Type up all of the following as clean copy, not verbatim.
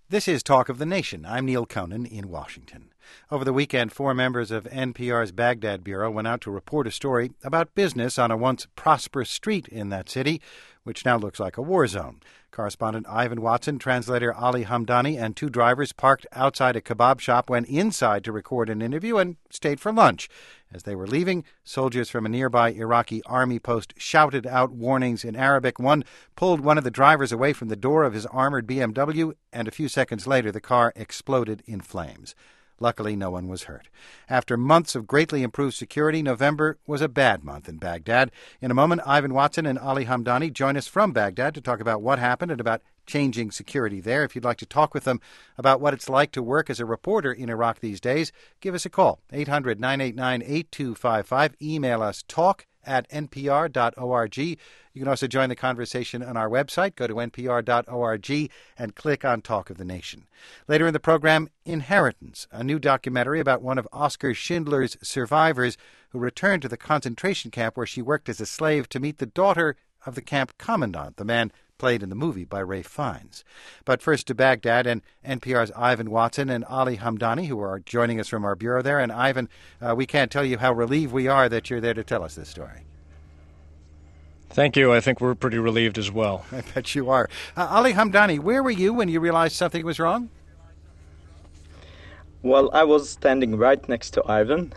This is Talk of the Nation. I'm Neil Conan in Washington. Over the weekend, 4 members of NPR's Baghdad Bureau went out to report a story about business on a once prosperous street in that city, which now looks like a war zone. Correspondent Ivan Watson, translator Ali Hamdani, and 2 drivers parked outside a kebab shop, went inside to record an interview, and stayed for lunch. As they were leaving, soldiers from a nearby Iraqi army post shouted out warnings in Arabic. One pulled one of the drivers away from the door of his armored BMW, and a few seconds later the car exploded in flames. Luckily, no one was hurt. After months of greatly improved security, November was a bad month in Baghdad. In a moment, Ivan Watson and Ali Hamdani join us from Baghdad to talk about what happened and about changing security there. If you'd like to talk with them about what it's like to work as a reporter in Iraq these days, give us a call, 800-989-8255. Email us, talk@npr.org. You can also join the conversation on our website. Go to npr.org and click on Talk of the Nation. Later in the program, Inheritance, a new documentary about one of Oskar Schindler's survivors who returned to the concentration camp where she worked as a slave to meet the daughter of the camp commandant, the man played in the movie by Ralph Fiennes. But first to Baghdad and NPR's Ivan Watson and Ali Hamdani, who are joining us from our bureau there. And Ivan, we can't tell you how relieved we are that you're there to tell us this story. Thank you. I think we're pretty relieved as well. I bet you are. Ali Hamdani, where were you when you realized something was wrong? Well, I was standing right next to Ivan.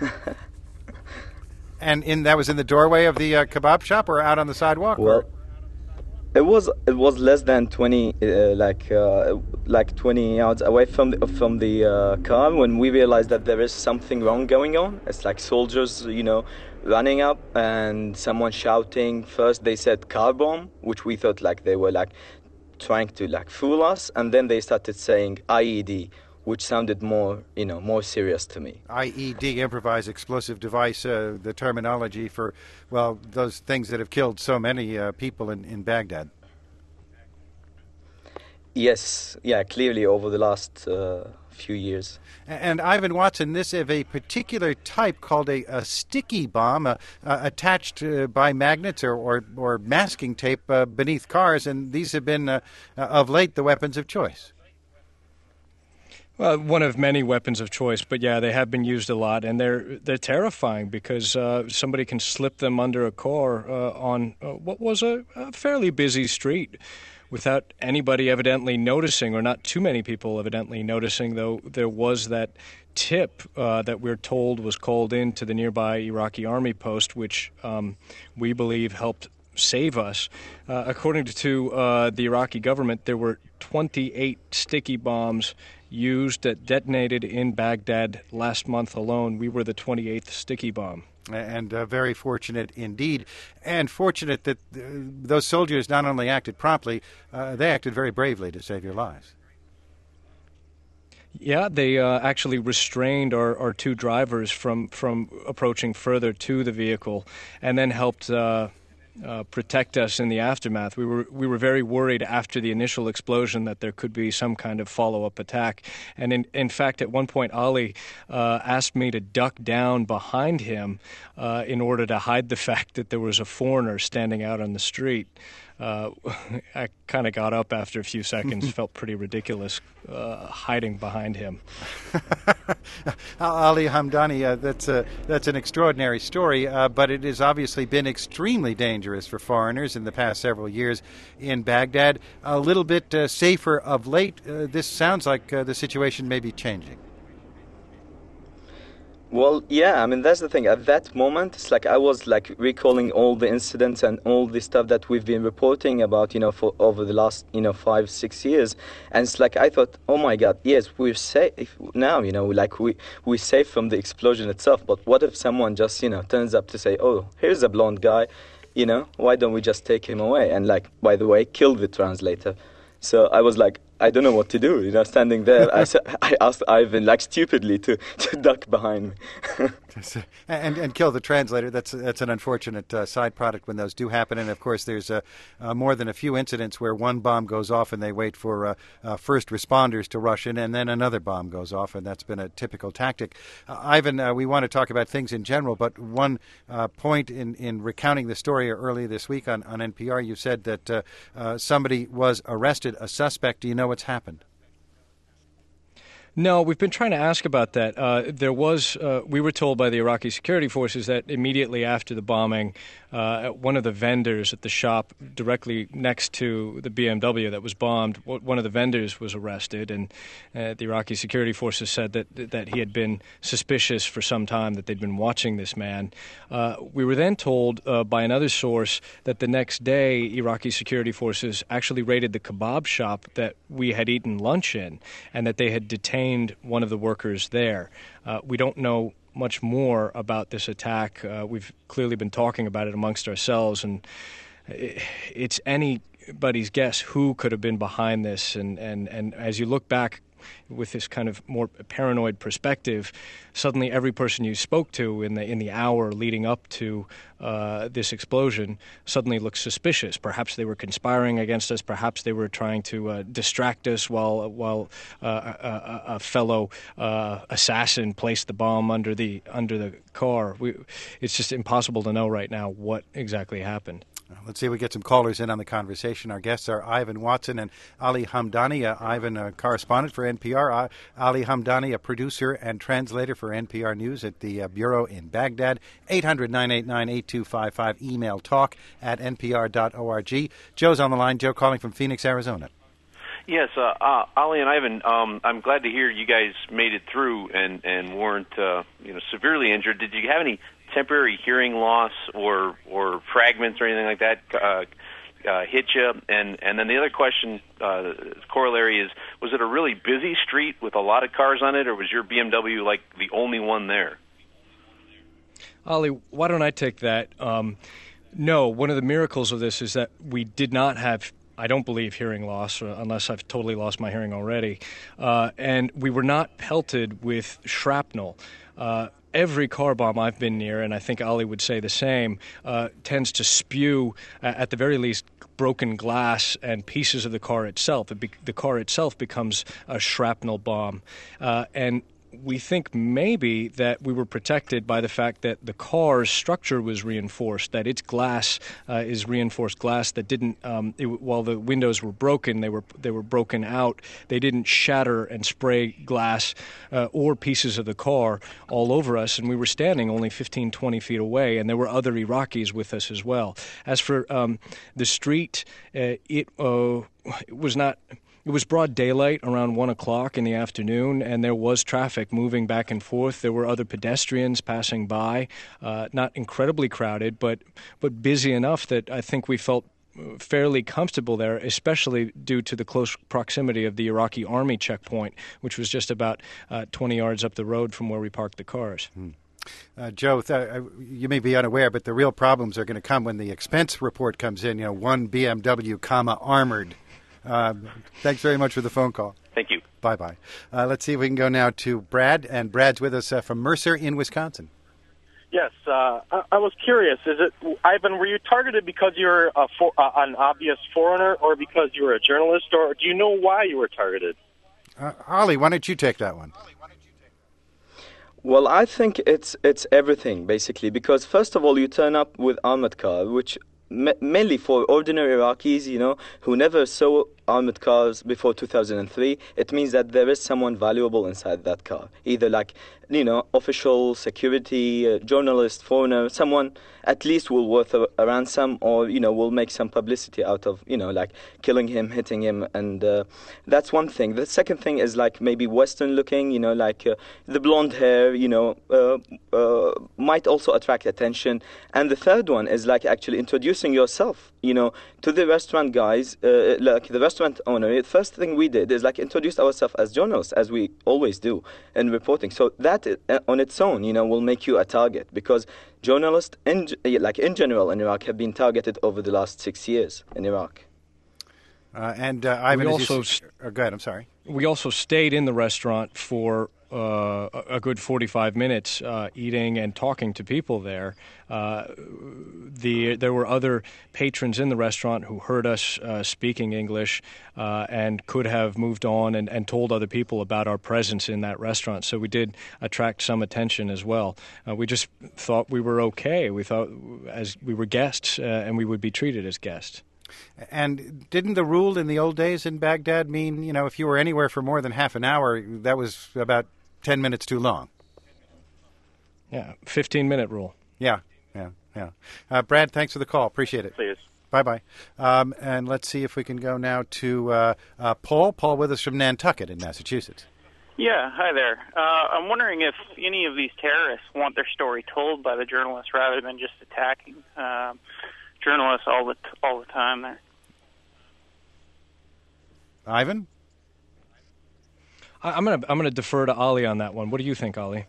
And that was in the doorway of the kebab shop or out on the sidewalk? Well, it was less than 20 like 20 yards away from the car when we realized that there is something wrong going on. It's like soldiers, running up and someone shouting. First they said car bomb, which we thought like they were like trying to like fool us, and then they started saying IED, which sounded more serious to me. IED, improvised explosive device, the terminology for, well, those things that have killed so many people in Baghdad. Yes, clearly over the last few years. And Ivan Watson, this is a particular type called a sticky bomb, attached by magnets or masking tape beneath cars, and these have been, of late, the weapons of choice. Well, one of many weapons of choice, but yeah, they have been used a lot, and they're terrifying because somebody can slip them under a car on what was a fairly busy street without anybody evidently noticing, or not too many people evidently noticing, though there was that tip that we're told was called in to the nearby Iraqi army post, which we believe helped save us. According to the Iraqi government, there were 28 sticky bombs used that detonated in Baghdad last month alone. We were the 28th sticky bomb. And very fortunate indeed. And fortunate that those soldiers not only acted promptly, they acted very bravely to save your lives. Yeah, they actually restrained our 2 drivers from approaching further to the vehicle, and then helped protect us in the aftermath. We were very worried after the initial explosion that there could be some kind of follow-up attack. And in fact, at one point, Ali asked me to duck down behind him in order to hide the fact that there was a foreigner standing out on the street. I kind of got up after a few seconds, felt pretty ridiculous hiding behind him. Ali Hamdani, that's an extraordinary story, but it has obviously been extremely dangerous for foreigners in the past several years in Baghdad. A little bit safer of late. This sounds like the situation may be changing. Well, yeah, I mean, that's the thing. At that moment, it's like I was like recalling all the incidents and all the stuff that we've been reporting about, for over the last, 5-6 years. And it's like I thought, oh my God, yes, we're safe now, like we're safe from the explosion itself. But what if someone just, turns up to say, oh, here's a blonde guy, why don't we just take him away? And like, by the way, kill the translator. So I was like, I don't know what to do, standing there. I asked Ivan, like, stupidly to duck behind me. and kill the translator. That's an unfortunate side product when those do happen. And, of course, there's more than a few incidents where one bomb goes off and they wait for first responders to rush in, and then another bomb goes off, and that's been a typical tactic. Ivan, we want to talk about things in general, but one point in recounting the story earlier this week on NPR, you said that somebody was arrested, a suspect. Do you know what's happened? No, we've been trying to ask about that. We were told by the Iraqi security forces that immediately after the bombing, one of the vendors at the shop directly next to the BMW that was bombed, one of the vendors was arrested, and the Iraqi security forces said that he had been suspicious for some time, that they'd been watching this man. We were then told by another source that the next day, Iraqi security forces actually raided the kebab shop that we had eaten lunch in, and that they had detained one of the workers there. We don't know much more about this attack. We've clearly been talking about it amongst ourselves, and it's anybody's guess who could have been behind this. And as you look back with this kind of more paranoid perspective, suddenly every person you spoke to in the hour leading up to this explosion suddenly looks suspicious. Perhaps they were conspiring against us. Perhaps they were trying to distract us while a fellow assassin placed the bomb under the car. It's just impossible to know right now what exactly happened. Let's see if we get some callers in on the conversation. Our guests are Ivan Watson and Ali Hamdani. Ivan, a correspondent for NPR. Ali Hamdani, a producer and translator for NPR News at the Bureau in Baghdad. 800-989-8255. Email talk@npr.org. Joe's on the line. Joe calling from Phoenix, Arizona. Yes, Ali and Ivan, I'm glad to hear you guys made it through and weren't severely injured. Did you have any temporary hearing loss or fragments or anything like that hit you? And then the other question, corollary is, was it a really busy street with a lot of cars on it, or was your BMW like the only one there? Ali, why don't I take that? No, one of the miracles of this is that we did not have, I don't believe, hearing loss, unless I've totally lost my hearing already. And we were not pelted with shrapnel. Every car bomb I've been near, and I think Ali would say the same, tends to spew, at the very least, broken glass and pieces of the car itself. The car itself becomes a shrapnel bomb. And we think maybe that we were protected by the fact that the car's structure was reinforced, that its glass is reinforced glass that didn't, while the windows were broken, they were broken out. They didn't shatter and spray glass or pieces of the car all over us, and we were standing only 15, 20 feet away, and there were other Iraqis with us as well. As for the street, it was not... It was broad daylight around 1 o'clock in the afternoon, and there was traffic moving back and forth. There were other pedestrians passing by, not incredibly crowded, but busy enough that I think we felt fairly comfortable there, especially due to the close proximity of the Iraqi army checkpoint, which was just about 20 yards up the road from where we parked the cars. Joe, you may be unaware, but the real problems are going to come when the expense report comes in, one BMW, armored. Thanks very much for the phone call. Thank you. Bye-bye. Let's see if we can go now to Brad, and Brad's with us from Mercer in Wisconsin. Yes, I was curious. Ivan, were you targeted because you're an obvious foreigner or because you were a journalist, or do you know why you were targeted? Ali, why don't you take that one? Well, I think it's everything, basically, because first of all, you turn up with armored car, which mainly for ordinary Iraqis, who never saw armored cars before 2003, it means that there is someone valuable inside that car. Either official, security, journalist, foreigner, someone at least will worth a ransom or, will make some publicity out of, killing him, hitting him. And that's one thing. The second thing is maybe Western looking, the blonde hair, might also attract attention. And the third one is actually introducing yourself, to the restaurant guys, the restaurant owner. The first thing we did is introduce ourselves as journalists, as we always do in reporting. So that on its own, will make you a target, because journalists in general in Iraq have been targeted over the last 6 years in Iraq. And Ivan, go ahead. I'm sorry. We also stayed in the restaurant for a good 45 minutes, eating and talking to people there. There were other patrons in the restaurant who heard us speaking English and could have moved on and told other people about our presence in that restaurant. So we did attract some attention as well. We just thought we were okay. We thought as we were guests and we would be treated as guests. And didn't the rule in the old days in Baghdad mean, if you were anywhere for more than half an hour, that was about 10 minutes too long? Yeah, 15-minute rule. Yeah. Brad, thanks for the call. Appreciate it. Please. Bye-bye. And let's see if we can go now to Paul. Paul with us from Nantucket in Massachusetts. Yeah, hi there. I'm wondering if any of these terrorists want their story told by the journalists rather than just attacking journalists all the time there. Ivan? I'm gonna defer to Ali on that one. What do you think, Ali?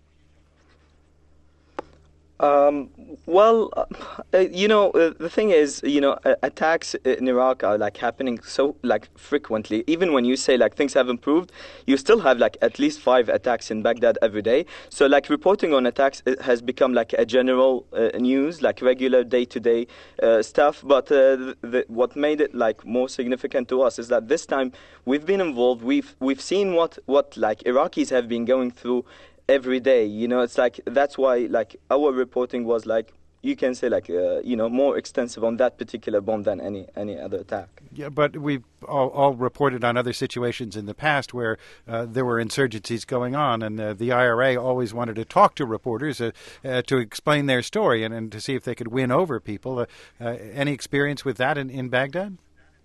The thing is, attacks in Iraq are happening so frequently. Even when you say things have improved, you still have at least 5 attacks in Baghdad every day. So reporting on attacks has become a general news, regular day-to-day stuff. But what made it more significant to us is that this time we've been involved. We've seen what Iraqis have been going through every day. It's that's why our reporting was you can say more extensive on that particular bomb than any other attack. Yeah, but we've all reported on other situations in the past where there were insurgencies going on, and the IRA always wanted to talk to reporters to explain their story and to see if they could win over people. Any experience with that in Baghdad?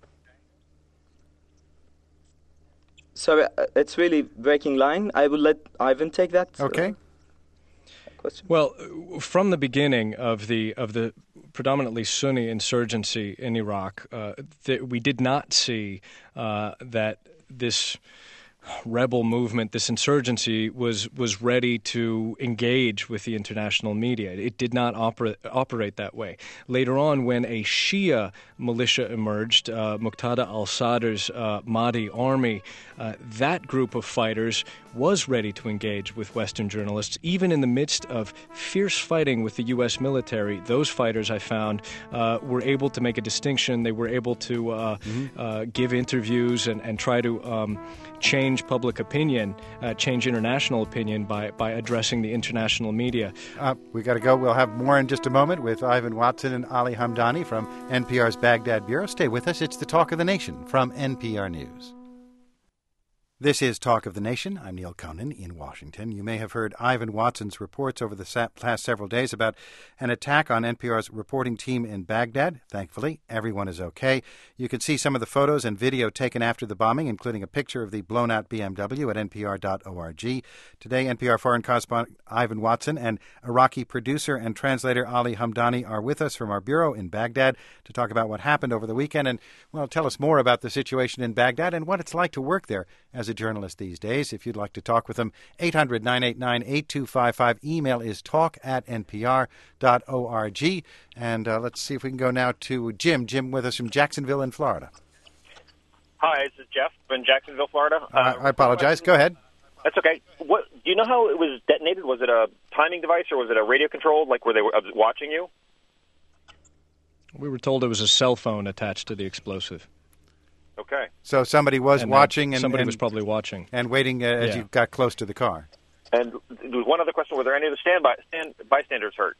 Sorry, it's really breaking line. I will let Ivan take that. Okay. Question. Well, from the beginning of the predominantly Sunni insurgency in Iraq, we did not see that this rebel movement, this insurgency, was ready to engage with the international media. It did not operate that way. Later on, when a Shia militia emerged, Muqtada al-Sadr's Mahdi army, that group of fighters was ready to engage with Western journalists. Even in the midst of fierce fighting with the U.S. military, those fighters, I found, were able to make a distinction. They were able to give interviews and try to change public opinion, change international opinion by addressing the international media. We got to go. We'll have more in just a moment with Ivan Watson and Ali Hamdani from NPR's Baghdad Bureau. Stay with us. It's the Talk of the Nation from NPR News. This is Talk of the Nation. I'm Neil Conan in Washington. You may have heard Ivan Watson's reports over the past several days about an attack on NPR's reporting team in Baghdad. Thankfully, everyone is okay. You can see some of the photos and video taken after the bombing, including a picture of the blown-out BMW at npr.org. Today, NPR foreign correspondent Ivan Watson and Iraqi producer and translator Ali Hamdani are with us from our bureau in Baghdad to talk about what happened over the weekend and, tell us more about the situation in Baghdad and what it's like to work there as a journalist these days. If you'd like to talk with them, 800-989-8255. Email is talk@npr.org. And let's see if we can go now to Jim. Jim with us from Jacksonville in Florida. Hi, this is Jeff in Jacksonville, Florida. I apologize. Go ahead. That's okay. Do you know how it was detonated? Was it a timing device or was it a radio controlled, where they were watching you? We were told it was a cell phone attached to the explosive. Okay. So somebody was watching. Somebody was probably watching. And waiting as you got close to the car. And there was one other question. Were there any of the bystanders hurt?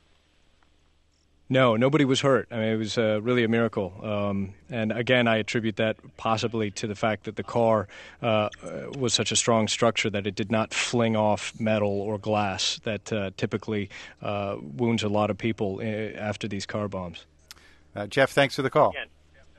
No, nobody was hurt. I mean, it was really a miracle. And again, I attribute that possibly to the fact that the car was such a strong structure that it did not fling off metal or glass that typically wounds a lot of people after these car bombs. Jeff, thanks for the call. Again.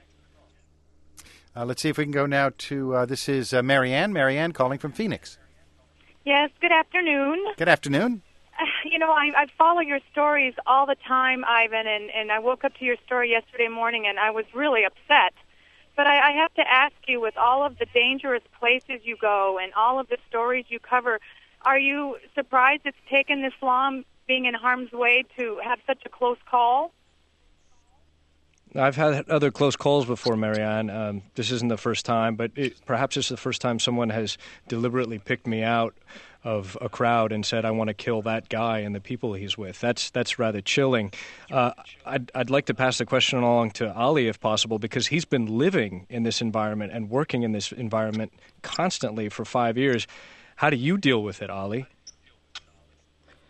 Let's see if we can go now to, this is Marianne. Marianne calling from Phoenix. Yes, good afternoon. Good afternoon. I follow your stories all the time, Ivan, and I woke up to your story yesterday morning, and I was really upset. But I have to ask you, with all of the dangerous places you go and all of the stories you cover, are you surprised it's taken this long, being in harm's way, to have such a close call? I've had other close calls before, Marianne. This isn't the first time, but perhaps it's the first time someone has deliberately picked me out of a crowd and said, I want to kill that guy and the people he's with. That's rather chilling. I'd like to pass the question along to Ali, if possible, because he's been living in this environment and working in this environment constantly for 5 years. How do you deal with it, Ali?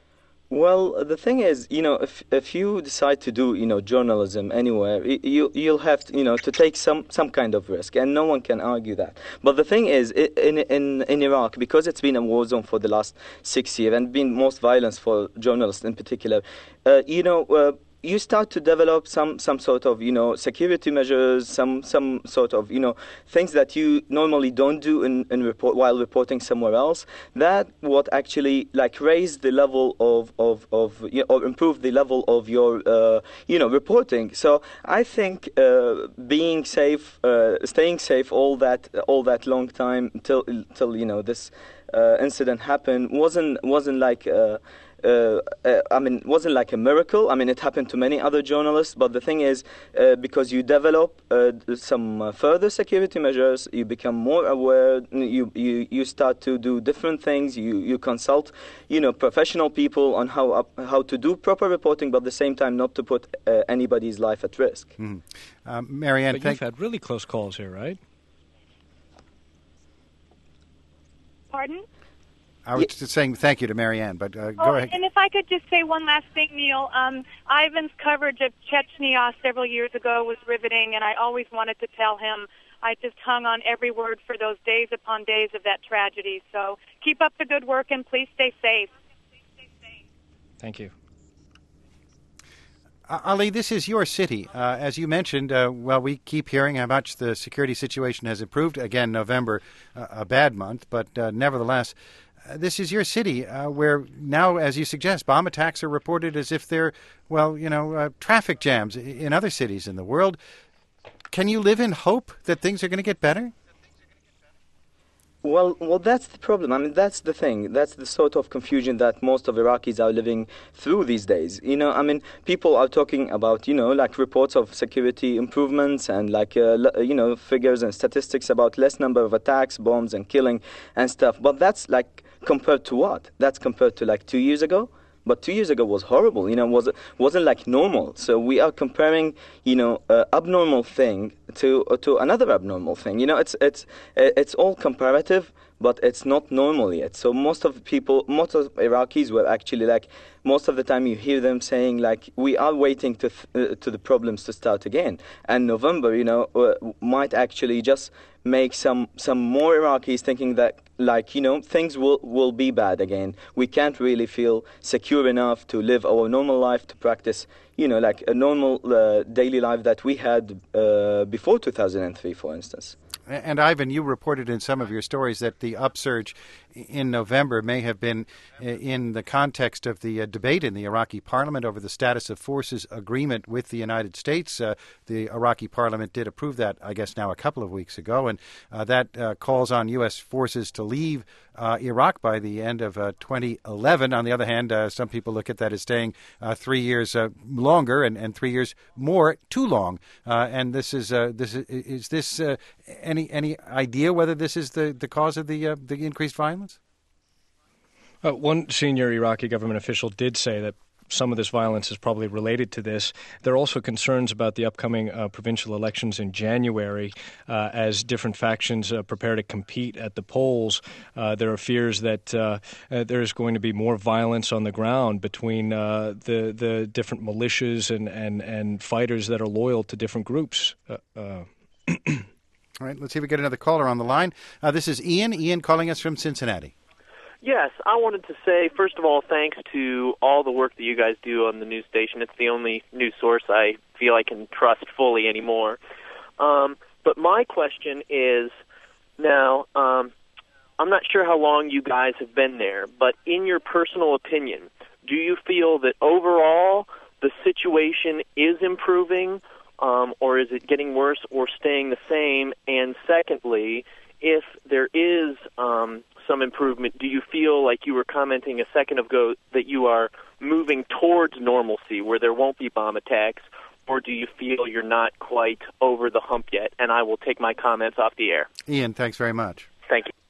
Well, the thing is, if you decide to do, journalism anywhere, you'll have to, to take some kind of risk, and no one can argue that. But the thing is, in Iraq, because it's been a war zone for the last 6 years and been most violence for journalists in particular, you start to develop some sort of security measures, some sort of things that you normally don't do in report while reporting somewhere else. That what actually raise the level of or improve the level of your reporting. So I think being safe, staying safe all that long time till this incident happened wasn't like. Wasn't like a miracle. It happened to many other journalists, but the thing is, because you develop some further security measures, you become more aware, you start to do different things, you consult, professional people on how to do proper reporting, but at the same time not to put anybody's life at risk. Marianne, but you've had really close calls here, right? Pardon? I was just saying thank you to Marianne, but go ahead. And if I could just say one last thing, Neil. Ivan's coverage of Chechnya several years ago was riveting, and I always wanted to tell him I just hung on every word for those days upon days of that tragedy. So keep up the good work, and please stay safe. Thank you. Ali, this is your city. As you mentioned, we keep hearing how much the security situation has improved. Again, November, a bad month, but nevertheless, this is your city where now, as you suggest, bomb attacks are reported as if they're, traffic jams in other cities in the world. Can you live in hope that things are going to get better? Well, that's the problem. That's the thing. That's the sort of confusion that most of Iraqis are living through these days. People are talking about, reports of security improvements and figures and statistics about less number of attacks, bombs and killing and stuff. But that's compared to what? That's compared to 2 years ago. But 2 years ago was horrible, wasn't like normal. So we are comparing, abnormal thing to another abnormal thing. It's all comparative, but it's not normal yet. So most of Iraqis were actually most of the time you hear them saying we are waiting to the problems to start again. And November, might actually just make some more Iraqis thinking that things will be bad again. We can't really feel secure enough to live our normal life, to practice, a normal daily life that we had before 2003, for instance. And Ivan, you reported in some of your stories that the upsurge in November may have been in the context of the debate in the Iraqi parliament over the status of forces agreement with the United States. The Iraqi parliament did approve that, I guess, now a couple of weeks ago, and that calls on U.S. forces to leave Iraq by the end of 2011. On the other hand, some people look at that as staying 3 years longer and 3 years more too long. And is this any idea whether this is the cause of the increased violence? One senior Iraqi government official did say that some of this violence is probably related to this. There are also concerns about the upcoming provincial elections in January as different factions prepare to compete at the polls. There are fears that there is going to be more violence on the ground between the different militias and fighters that are loyal to different groups. All right, let's see if we get another caller on the line. This is Ian. Ian calling us from Cincinnati. Yes, I wanted to say, first of all, thanks to all the work that you guys do on the news station. It's the only news source I feel I can trust fully anymore. But my question is, now, I'm not sure how long you guys have been there, but in your personal opinion, do you feel that overall the situation is improving, or is it getting worse or staying the same? And secondly, if there is some improvement, do you feel like you were commenting a second ago that you are moving towards normalcy where there won't be bomb attacks, or do you feel you're not quite over the hump yet? And I will take my comments off the air. Ian, thanks very much. Thank you.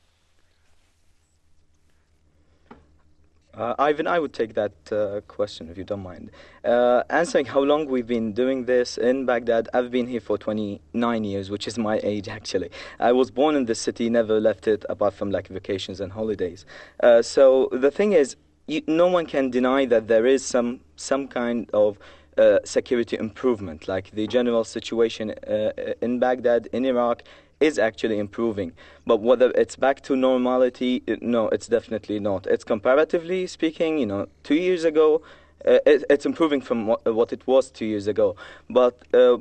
Ivan, I would take that question if you don't mind. Answering how long we've been doing this in Baghdad, I've been here for 29 years, which is my age actually. I was born in this city, never left it apart from vacations and holidays. So the thing is, no one can deny that there is some kind of security improvement. Like the general situation in Baghdad, in Iraq, is actually improving. But whether it's back to normality, no, it's definitely not. It's comparatively speaking, 2 years ago, it's improving from what it was 2 years ago. But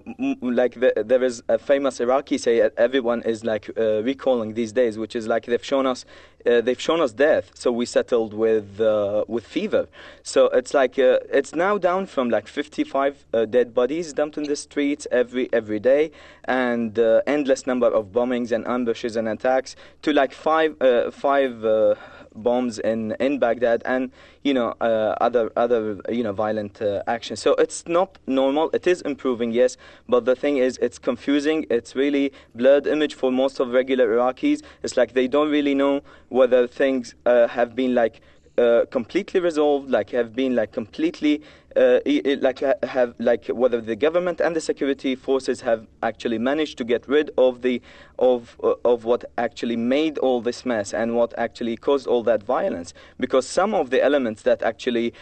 there is a famous Iraqi say, everyone is recalling these days, which is like they've shown us death, so we settled with fever. So it's like it's now down from 55 dead bodies dumped in the streets every day, and endless number of bombings and ambushes and attacks, to five bombs in Baghdad, and other violent action. So it's not normal. It is improving, yes, but the thing is, it's confusing. It's really blurred image for most of regular Iraqis. It's like they don't really know whether things have been completely resolved, have been completely whether the government and the security forces have actually managed to get rid of what actually made all this mess and what actually caused all that violence. Because some of the elements that actually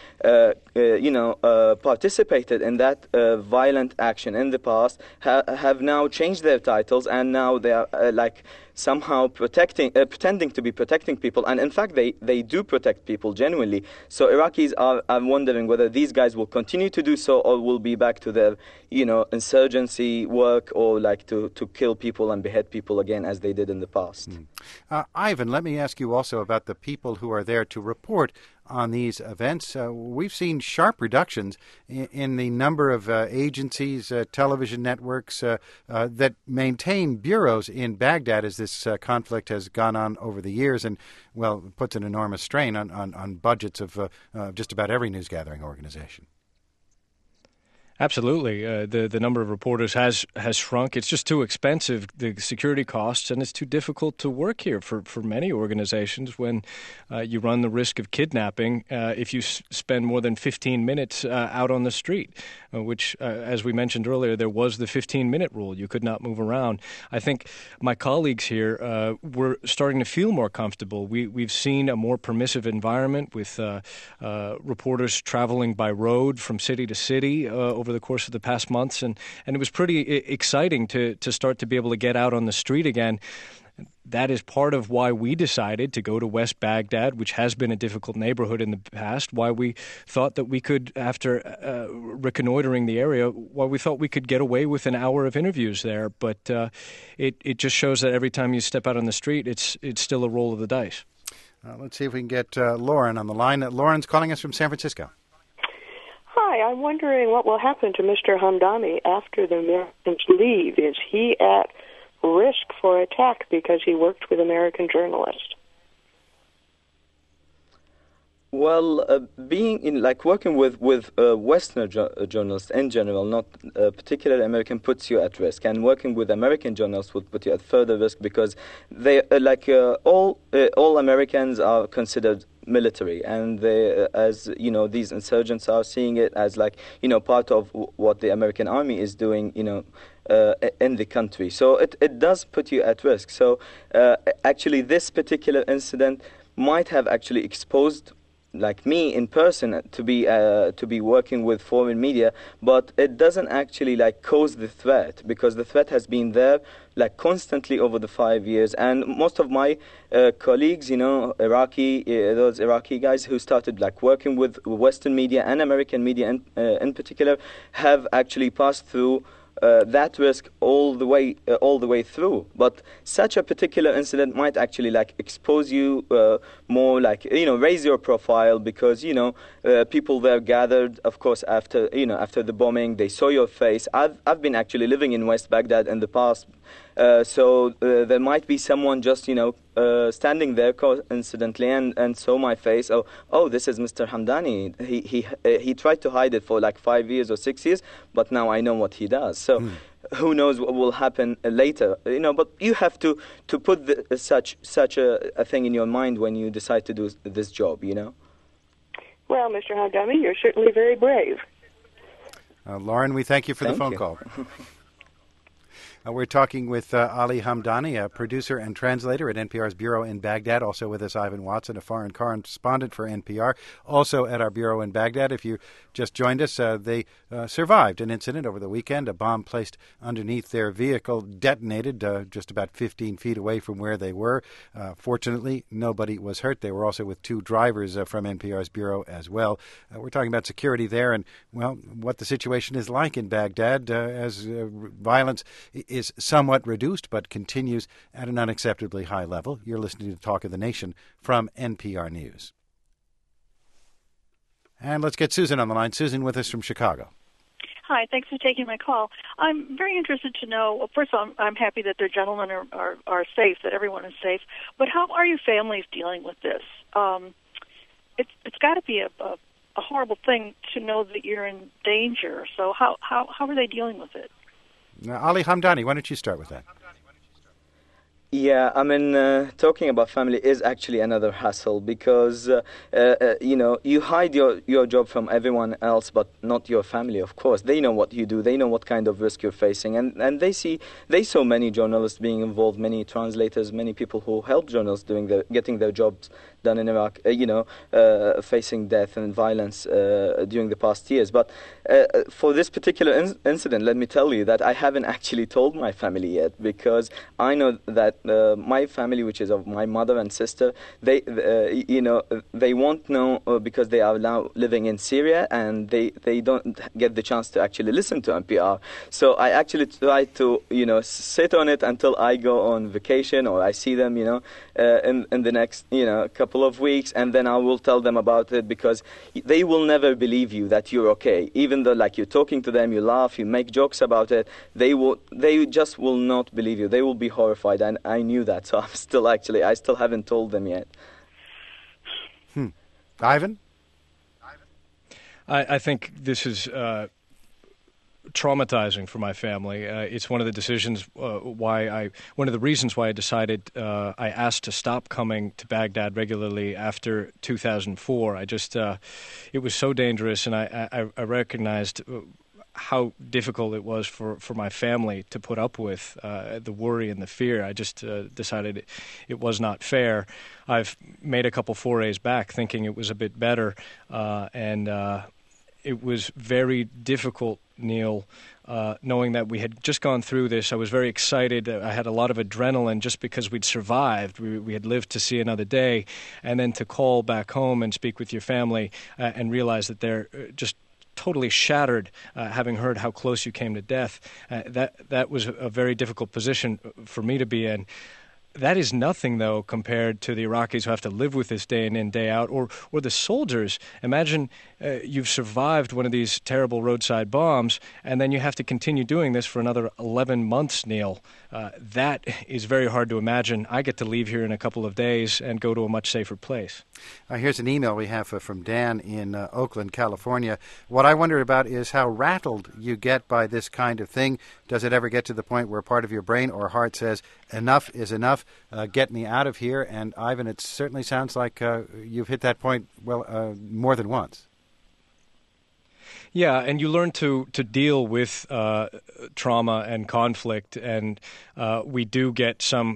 participated in that violent action in the past have now changed their titles, and now they are somehow pretending to be protecting people, and in fact they do protect people genuinely. So Iraqis are wondering whether these guys will continue to do so, or will be back to their insurgency work, or to kill people and behead people again as they did in the past. Ivan, let me ask you also about the people who are there to report on these events. We've seen sharp reductions in the number of agencies, television networks that maintain bureaus in Baghdad as this conflict has gone on over the years, and, well, puts an enormous strain on budgets of just about every news gathering organization. Absolutely. The number of reporters has shrunk. It's just too expensive, the security costs, and it's too difficult to work here for many organizations when you run the risk of kidnapping if you spend more than 15 minutes out on the street, which, as we mentioned earlier, there was the 15-minute rule. You could not move around. I think my colleagues here were starting to feel more comfortable. We've seen a more permissive environment with reporters traveling by road from city to city over the course of the past months, and it was pretty exciting to start to be able to get out on the street again. That is part of why we decided to go to West Baghdad, which has been a difficult neighborhood in the past, why we thought that we could, after reconnoitering the area, why we thought we could get away with an hour of interviews there. But it just shows that every time you step out on the street, it's still a roll of the dice. Let's see if we can get Lauren on the line. Lauren's calling us from San Francisco. Hi, I'm wondering what will happen to Mr. Hamdani after the Americans leave. Is he at risk for attack because he worked with American journalists? Well, working with Western journalists in general, not particularly American, puts you at risk, and working with American journalists would put you at further risk, because they all Americans are considered military, and they, as you know, these insurgents are seeing it as part of what the American army is doing, in the country. So it does put you at risk. So actually, this particular incident might have actually exposed me in person to be working with foreign media, but it doesn't actually cause the threat, because the threat has been there constantly over the 5 years. And most of my colleagues, those Iraqi guys who started working with Western media and American media in particular, have actually passed through that risk all the way through. But such a particular incident might actually expose you more, raise your profile, because people there gathered, of course, after the bombing. They saw your face. I've been actually living in West Baghdad in the past, so there might be someone just standing there coincidentally and saw my face. Oh, this is Mr. Hamdani. He tried to hide it for 5 years or 6 years, but now I know what he does. So who knows what will happen later? But you have to put such a thing in your mind when you decide to do this job. Well, Mr. Hamdani, you're certainly very brave. Lauren, we thank you for the phone call. We're talking with Ali Hamdani, a producer and translator at NPR's bureau in Baghdad. Also with us, Ivan Watson, a foreign correspondent for NPR, also at our bureau in Baghdad. If you just joined us, they survived an incident over the weekend. A bomb placed underneath their vehicle detonated just about 15 feet away from where they were. Fortunately, nobody was hurt. They were also with two drivers from NPR's bureau as well. We're talking about security there and, well, what the situation is like in Baghdad as violence is somewhat reduced but continues at an unacceptably high level. You're listening to Talk of the Nation from NPR News. And let's get Susan on the line. Susan with us from Chicago. Hi, thanks for taking my call. I'm very interested to know, well, first of all, I'm happy that their gentlemen are safe, that everyone is safe, but how are your families dealing with this? It's got to be a horrible thing to know that you're in danger, so how are they dealing with it? Ali Hamdani, why don't you start with that? Yeah, I mean, talking about family is actually another hassle because, you hide your job from everyone else, but not your family, of course. They know what you do. They know what kind of risk you're facing. And they saw many journalists being involved, many translators, many people who help journalists getting their jobs done in Iraq, facing death and violence during the past years. But for this particular incident, let me tell you that I haven't actually told my family yet because I know that my family, which is of my mother and sister, they won't know because they are now living in Syria and they don't get the chance to actually listen to NPR. So I actually try to, sit on it until I go on vacation or I see them, in the next, couple of weeks, and then I will tell them about it because they will never believe you that you're okay. Even though, like, you're talking to them, you laugh, you make jokes about it, they just will not believe you. They will be horrified, and I knew that, so I still haven't told them yet. Ivan? I think this is traumatizing for my family. It's one of the decisions one of the reasons why I decided I asked to stop coming to Baghdad regularly after 2004. It was so dangerous, and I recognized how difficult it was for my family to put up with the worry and the fear. I just decided it was not fair. I've made a couple forays back thinking it was a bit better, and it was very difficult, Neil, knowing that we had just gone through this. I was very excited. I had a lot of adrenaline just because we'd survived. We had lived to see another day. And then to call back home and speak with your family and realize that they're just totally shattered, having heard how close you came to death. That was a very difficult position for me to be in. That is nothing, though, compared to the Iraqis who have to live with this day in and day out, or the soldiers. Imagine you've survived one of these terrible roadside bombs, and then you have to continue doing this for another 11 months, Neil. That is very hard to imagine. I get to leave here in a couple of days and go to a much safer place. Here's an email we have from Dan in Oakland, California. What I wonder about is how rattled you get by this kind of thing. Does it ever get to the point where part of your brain or heart says, enough is enough, get me out of here? And Ivan, it certainly sounds like you've hit that point, more than once. Yeah, and you learn to deal with trauma and conflict, and we do get some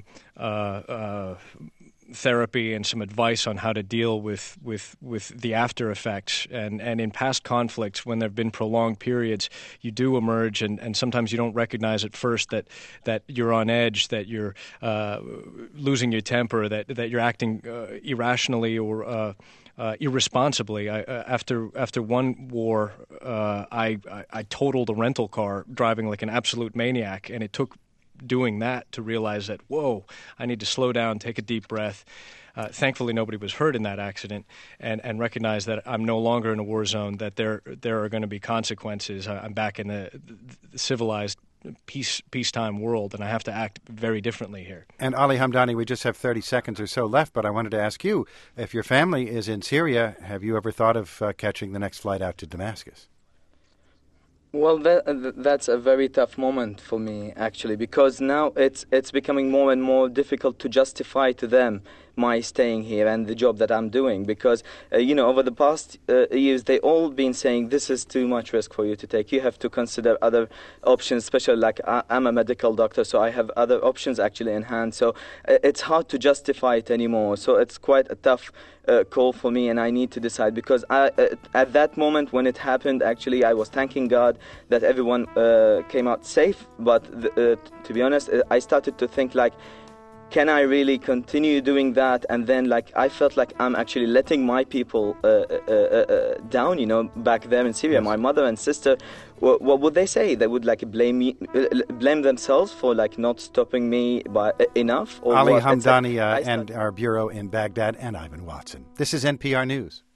therapy and some advice on how to deal with the after effects. And in past conflicts, when there have been prolonged periods, you do emerge, and sometimes you don't recognize at first that you're on edge, that you're losing your temper, that you're acting irrationally or irresponsibly. After one war, I totaled a rental car driving like an absolute maniac, and it took doing that to realize that, whoa, I need to slow down, take a deep breath. Thankfully, nobody was hurt in that accident, and recognize that I'm no longer in a war zone, that there are going to be consequences. I'm back in the civilized peacetime world, and I have to act very differently here. And Ali Hamdani, we just have 30 seconds or so left, but I wanted to ask you, if your family is in Syria, have you ever thought of catching the next flight out to Damascus? Well, that's a very tough moment for me, actually, because now it's becoming more and more difficult to justify to them my staying here and the job that I'm doing, because over the past years they all been saying this is too much risk for you to take. You have to consider other options, especially like I'm a medical doctor, so I have other options actually in hand. So it's hard to justify it anymore. So it's quite a tough call for me, and I need to decide, because at that moment when it happened, actually I was thanking God that everyone came out safe. But to be honest, I started to think like, can I really continue doing that? And then I felt like I'm actually letting my people down, back there in Syria. Yes. My mother and sister, what would they say? They would blame themselves for not stopping me enough? Or Ali Hamdani and our bureau in Baghdad, and Ivan Watson. This is NPR News.